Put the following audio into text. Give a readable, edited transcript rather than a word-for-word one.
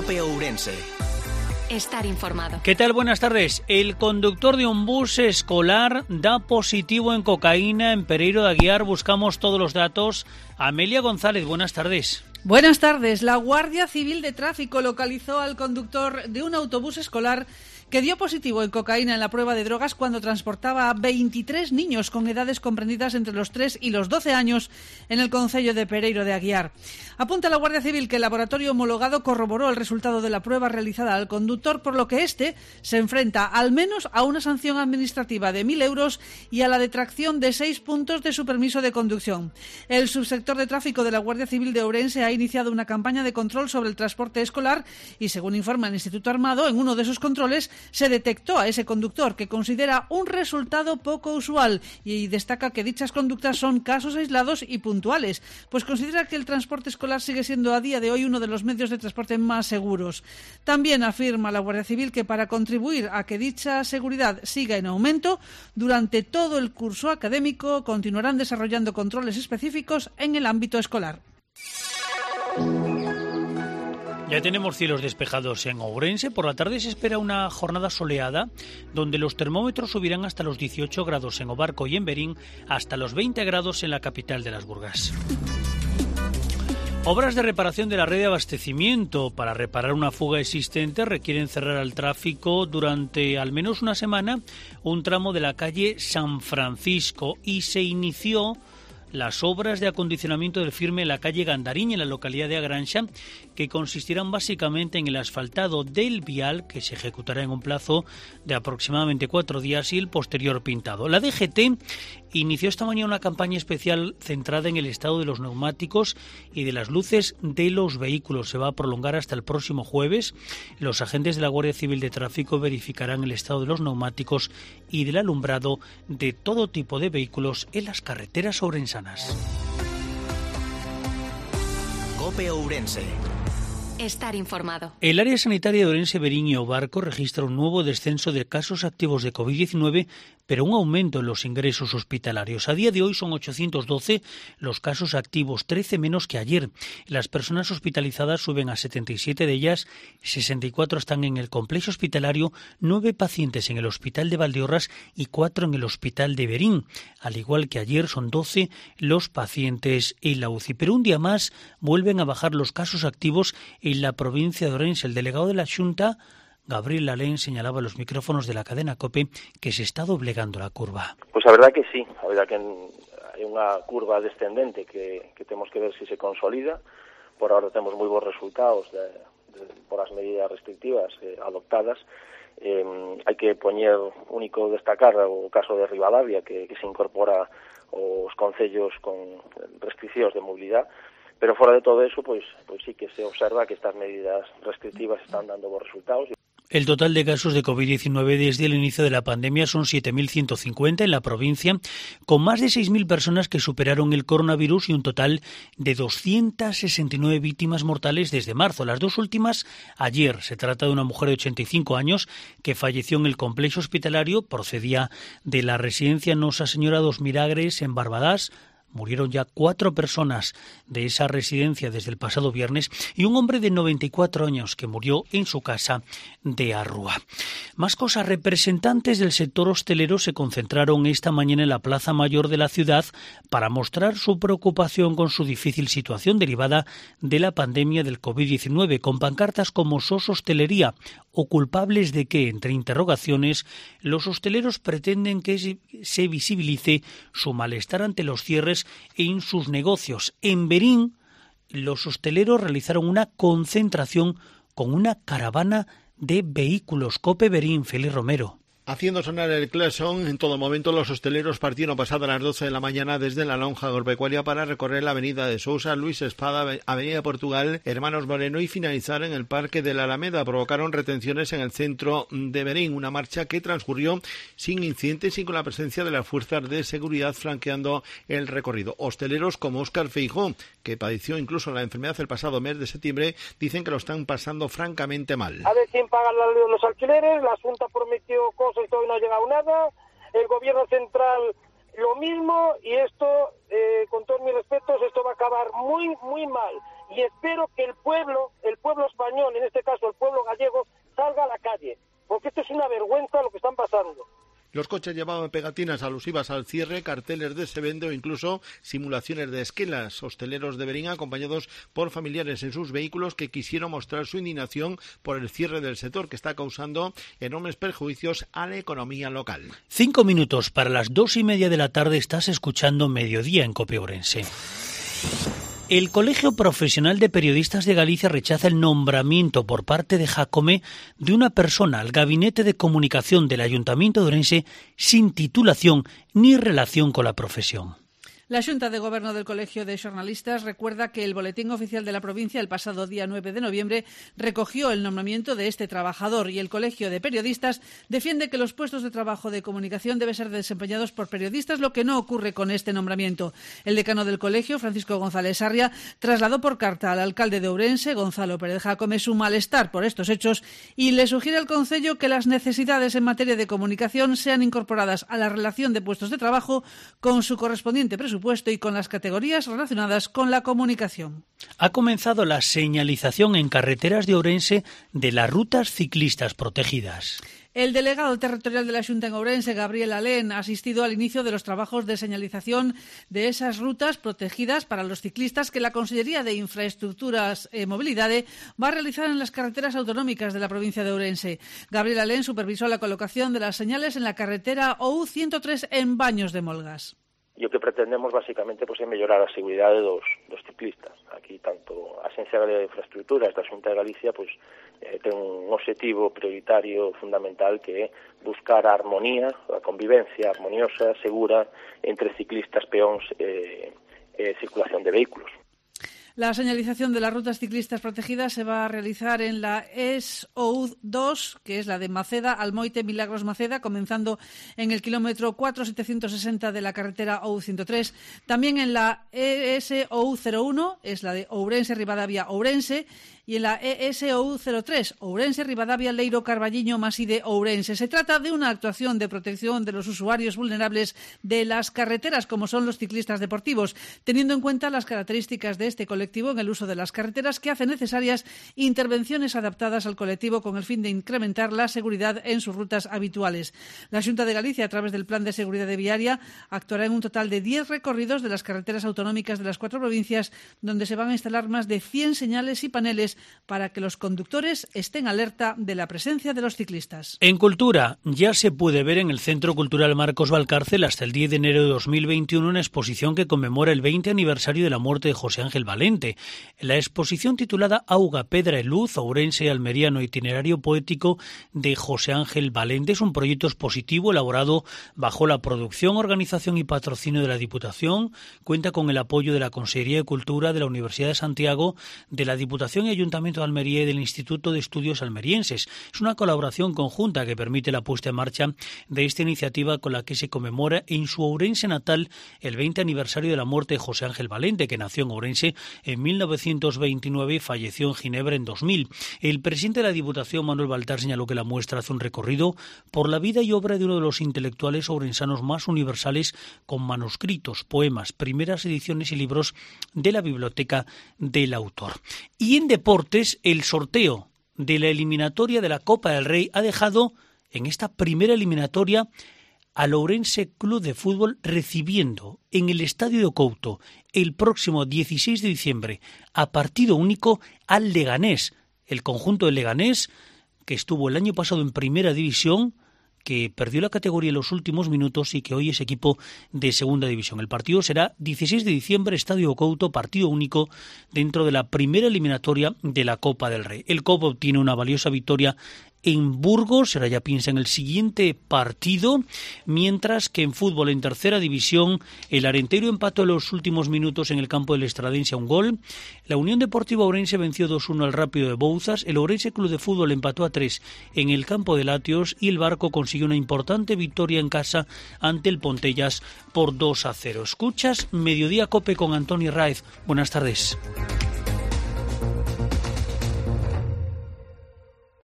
COPE Ourense. Estar informado. ¿Qué tal? Buenas tardes. El conductor de un bus escolar da positivo en cocaína en Pereiro de Aguiar. Buscamos todos los datos. Amelia González, buenas tardes. Buenas tardes. La Guardia Civil de Tráfico localizó al conductor de un autobús escolar que dio positivo en cocaína en la prueba de drogas cuando transportaba a 23 niños con edades comprendidas entre los 3 y los 12 años en el concello de Pereiro de Aguiar. Apunta la Guardia Civil que el laboratorio homologado corroboró el resultado de la prueba realizada al conductor, por lo que éste se enfrenta al menos a una sanción administrativa de 1.000 euros y a la detracción de 6 puntos de su permiso de conducción. El subsector de tráfico de la Guardia Civil de Ourense ha iniciado una campaña de control sobre el transporte escolar y, según informa el Instituto Armado, en uno de esos controles se detectó a ese conductor, que considera un resultado poco usual y destaca que dichas conductas son casos aislados y puntuales, pues considera que el transporte escolar sigue siendo a día de hoy uno de los medios de transporte más seguros. También afirma la Guardia Civil que para contribuir a que dicha seguridad siga en aumento, durante todo el curso académico continuarán desarrollando controles específicos en el ámbito escolar. Ya tenemos cielos despejados en Ourense. Por la tarde se espera una jornada soleada donde los termómetros subirán hasta los 18 grados en Obarco y en Verín, hasta los 20 grados en la capital de las Burgas. Obras de reparación de la red de abastecimiento para reparar una fuga existente requieren cerrar al tráfico durante al menos una semana un tramo de la calle San Francisco, y se inició las obras de acondicionamiento del firme en la calle Gandariña, en la localidad de Agranxa, que consistirán básicamente en el asfaltado del vial, que se ejecutará en un plazo de aproximadamente 4 días, y el posterior pintado. La DGT inició esta mañana una campaña especial centrada en el estado de los neumáticos y de las luces de los vehículos. Se va a prolongar hasta el próximo jueves. Los agentes de la Guardia Civil de Tráfico verificarán el estado de los neumáticos y del alumbrado de todo tipo de vehículos en las carreteras ourensanas. COPE Ourense. Estar informado. El área sanitaria de Ourense, Verín y Obarco registra un nuevo descenso de casos activos de COVID-19, pero un aumento en los ingresos hospitalarios. A día de hoy son 812 los casos activos, 13 menos que ayer. Las personas hospitalizadas suben a 77 de ellas, 64 están en el complejo hospitalario, 9 pacientes en el hospital de Valdeorras y 4 en el hospital de Verín. Al igual que ayer, son 12 los pacientes en la UCI. Pero un día más vuelven a bajar los casos activos en la provincia de Ourense. El delegado de la Xunta, Gabriel Lalén, señalaba a los micrófonos de la cadena COPE que se está doblegando la curva. Pues a verdad que sí, a verdad que hai unha curva descendente que temos que ver se se consolida. Por ahora temos moi bons resultados por as medidas restrictivas adoptadas. Hai que poñer único destacar o caso de Ribadavia, que se incorpora aos concellos con restriccións de mobilidade. Pero fora de todo eso, pues sí que se observa que estas medidas restrictivas están dando bons resultados. El total de casos de COVID-19 desde el inicio de la pandemia son 7.150 en la provincia, con más de 6.000 personas que superaron el coronavirus y un total de 269 víctimas mortales desde marzo. Las dos últimas ayer. Se trata de una mujer de 85 años que falleció en el complejo hospitalario, procedía de la residencia Nosa Señora dos Milagres en Barbadás. Murieron ya 4 personas de esa residencia desde el pasado viernes, y un hombre de 94 años que murió en su casa de Arrúa. Más cosas. Representantes del sector hostelero se concentraron esta mañana en la Plaza Mayor de la ciudad para mostrar su preocupación con su difícil situación derivada de la pandemia del COVID-19, con pancartas como «SOS Hostelería» o «Culpables de qué?». Entre interrogaciones, los hosteleros pretenden que se visibilice su malestar ante los cierres en sus negocios. En Verín, los hosteleros realizaron una concentración con una caravana de vehículos. COPE Verín, Félix Romero. Haciendo sonar el claxon, en todo momento los hosteleros partieron pasadas las 12 de la mañana desde la lonja agropecuaria para recorrer la avenida de Sousa, Luis Espada, avenida Portugal, Hermanos Moreno y finalizar en el Parque de la Alameda. Provocaron retenciones en el centro de Verín, una marcha que transcurrió sin incidentes y con la presencia de las fuerzas de seguridad flanqueando el recorrido. Hosteleros como Óscar Feijóo, que padeció incluso la enfermedad el pasado mes de septiembre, dicen que lo están pasando francamente mal. A ver quién paga los alquileres, la Junta prometió cosas y todavía no ha llegado nada, el gobierno central lo mismo, y esto, con todos mis respetos, esto va a acabar muy, muy mal. Y espero que el pueblo español, en este caso el pueblo gallego, salga a la calle, porque esto es una vergüenza lo que están pasando. Los coches llevaban pegatinas alusivas al cierre, carteles de se vende o incluso simulaciones de esquelas. Hosteleros de Verín, acompañados por familiares en sus vehículos, que quisieron mostrar su indignación por el cierre del sector, que está causando enormes perjuicios a la economía local. 5 minutos para las 2:30 de la tarde. Estás escuchando Mediodía en COPE Ourense. El Colegio Profesional de Periodistas de Galicia rechaza el nombramiento por parte de Jácome de una persona al Gabinete de Comunicación del Ayuntamiento de Ourense sin titulación ni relación con la profesión. La Xunta de Goberno del Colegio de Xornalistas recuerda que el Boletín Oficial de la provincia el pasado día 9 de noviembre recogió el nombramiento de este trabajador, y el Colegio de Periodistas defiende que los puestos de trabajo de comunicación deben ser desempeñados por periodistas, lo que no ocurre con este nombramiento. El decano del colegio, Francisco González Sarria, trasladó por carta al alcalde de Ourense, Gonzalo Pérez Jácome, su malestar por estos hechos y le sugiere al concello que las necesidades en materia de comunicación sean incorporadas a la relación de puestos de trabajo con su correspondiente presupuesto y con las categorías relacionadas con la comunicación. Ha comenzado la señalización en carreteras de Ourense de las rutas ciclistas protegidas. El delegado territorial de la Xunta en Ourense, Gabriel Alén, ha asistido al inicio de los trabajos de señalización de esas rutas protegidas para los ciclistas que la Consellería de Infraestructuras e Mobilidade va a realizar en las carreteras autonómicas de la provincia de Ourense. Gabriel Alén supervisó la colocación de las señales en la carretera OU103 en Baños de Molgas. E o que pretendemos basicamente é mellorar a seguridade dos ciclistas. Aquí tanto a Axencia Galega de Infraestructuras da Xunta de Galicia ten un objetivo prioritario fundamental, que é buscar a armonía, a convivencia armoniosa, segura entre ciclistas, peóns e circulación de vehículos. La señalización de las rutas ciclistas protegidas se va a realizar en la ESOU2, que es la de Maceda, Almoite, Milagros, Maceda, comenzando en el kilómetro 4760 de la carretera OU103. También en la ESOU01, es la de Ourense, Ribadavia, Ourense, y en la ESOU03, Ourense, Ribadavia, Leiro, Carballiño, Maside, Ourense. Se trata de una actuación de protección de los usuarios vulnerables de las carreteras, como son los ciclistas deportivos, teniendo en cuenta las características de este colectivo en el uso de las carreteras, que hace necesarias intervenciones adaptadas al colectivo con el fin de incrementar la seguridad en sus rutas habituales. La Xunta de Galicia, a través del Plan de Seguridad Viaria, actuará en un total de 10 recorridos de las carreteras autonómicas de las 4 provincias, donde se van a instalar más de 100 señales y paneles para que los conductores estén alerta de la presencia de los ciclistas. En cultura, ya se puede ver en el Centro Cultural Marcos Valcárcel hasta el 10 de enero de 2021 una exposición que conmemora el 20 aniversario de la muerte de José Ángel Valente. La exposición, titulada Auga, Pedra y Luz, Ourense, Almeriano, itinerario poético de José Ángel Valente, es un proyecto expositivo elaborado bajo la producción, organización y patrocinio de la Diputación. Cuenta con el apoyo de la Consellería de Cultura, de la Universidad de Santiago, de la Diputación y Ayuntamiento de Almería y del Instituto de Estudios Almerienses. Es una colaboración conjunta que permite la puesta en marcha de esta iniciativa, con la que se conmemora en su Ourense natal el 20 aniversario de la muerte de José Ángel Valente, que nació en Ourense en 1929 y falleció en Ginebra en 2000. El presidente de la Diputación, Manuel Baltar, señaló que la muestra hace un recorrido por la vida y obra de uno de los intelectuales ourensanos más universales, con manuscritos, poemas, primeras ediciones y libros de la biblioteca del autor. Y en deportes, el sorteo de la eliminatoria de la Copa del Rey ha dejado en esta primera eliminatoria al Ourense Club de Fútbol recibiendo en el Estadio de Couto el próximo 16 de diciembre a partido único al Leganés. El conjunto del Leganés, que estuvo el año pasado en Primera División, que perdió la categoría en los últimos minutos y que hoy es equipo de Segunda División. El partido será 16 de diciembre, Estadio Couto, partido único dentro de la primera eliminatoria de la Copa del Rey. El Copa obtiene una valiosa victoria en Burgos, ahora ya piensa en el siguiente partido, mientras que en fútbol, en Tercera División, el Arenteiro empató en los últimos minutos en el campo del Estradense a un gol. La Unión Deportiva Ourense venció 2-1 al Rápido de Bouzas. El Ourense Club de Fútbol empató a 3 en el campo de Latios, y el Barco consiguió una importante victoria en casa ante el Pontellas por 2-0. Escuchas Mediodía Cope con Antoni Raez. Buenas tardes.